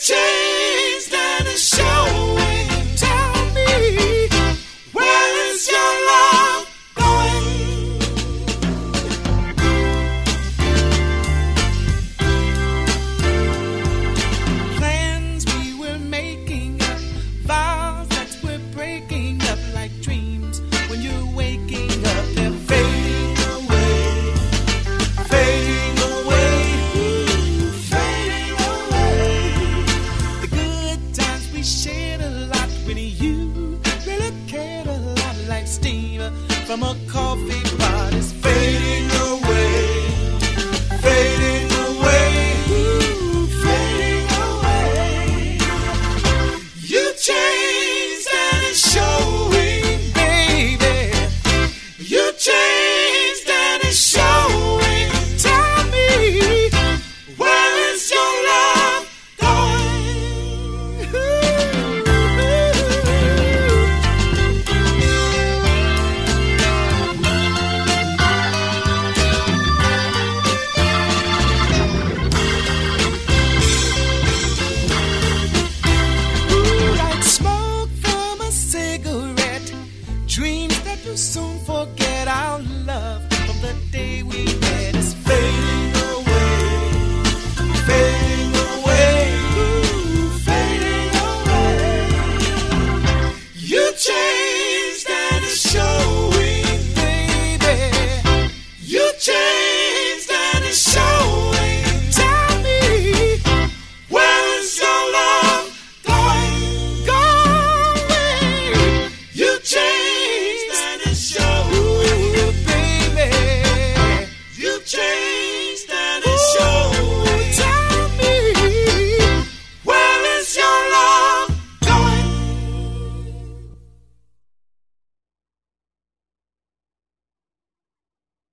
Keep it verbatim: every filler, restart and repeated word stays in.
changed and it's showing. Tell me, where is your love going? Plans we were making up, vows that we're breaking up like dreams. When you're waking up, they're fading away, fading away, ooh, fading away. The good times we shared a lot when you really cared a lot, like steam from a coffee